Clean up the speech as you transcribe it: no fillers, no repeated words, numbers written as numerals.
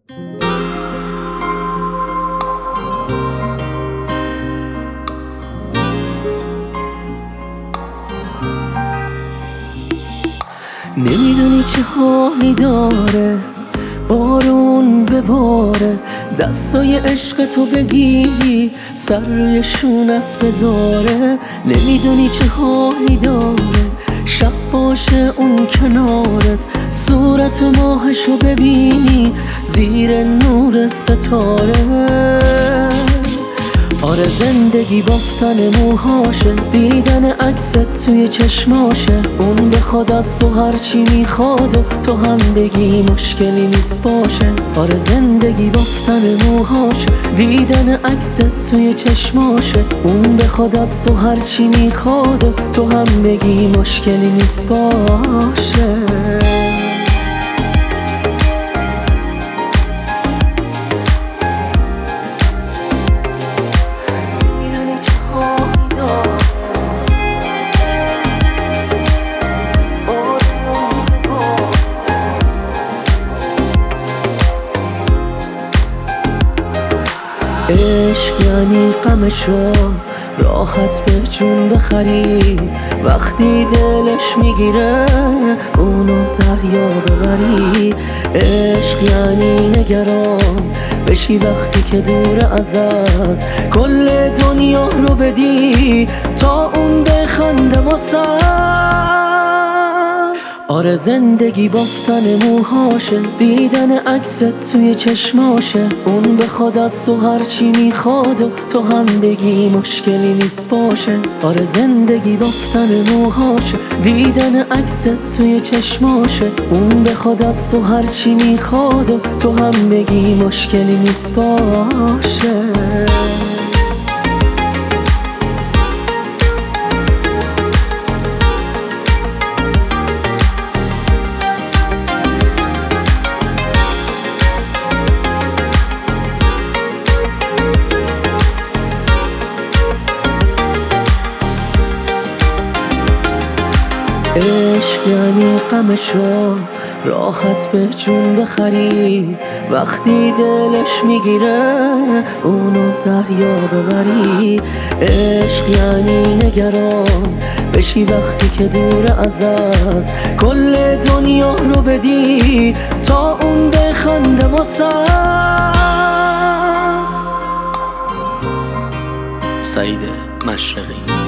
نمیدونی چه حالی داره بارون بباره، دستای عشق تو بگیری سر روی شونت بذاره. نمیدونی چه حالی داره شب باشه اون کنارت، صورت ماهشو ببینی زیر نور ستاره. آره زندگی بافتن موهاشه، دیدن عکست توی چشماشه. اون بخواد از تو هرچی میخواد و تو هم بگی مشکلی نیست باشه. آره زندگی بافتن موهاشه، دیدن عکست توی چشماشه. اون بخواد از تو هرچی میخواد و تو هم بگی مشکلی نیست باشه. عشق یعنی غمشو راحت به جون بخری، وقتی دلش میگیره اونو دریا ببری. عشق یعنی نگران بشی وقتی که دور ازت، کل دنیا رو بدی تا اون بخنده واسه. آره زندگی بافتن موهاشه، دیدن عکست توی چشماشه. اون بخواد از تو هرچی میخواد و تو هم بگی مشکلی نیست باشه. آره زندگی بافتن موهاشه، دیدن عکست توی چشماشه. اون بخواد از تو هرچی میخواد و تو هم بگی مشکلی نیست باشه. عشق یعنی غمشو راحت به جون بخری، وقتی دلش میگیره اونو دریا ببری. عشق یعنی نگران بشی وقتی که دور ازت، کل دنیا رو بدی تا اون بخنده واسه. سعید مشرقی.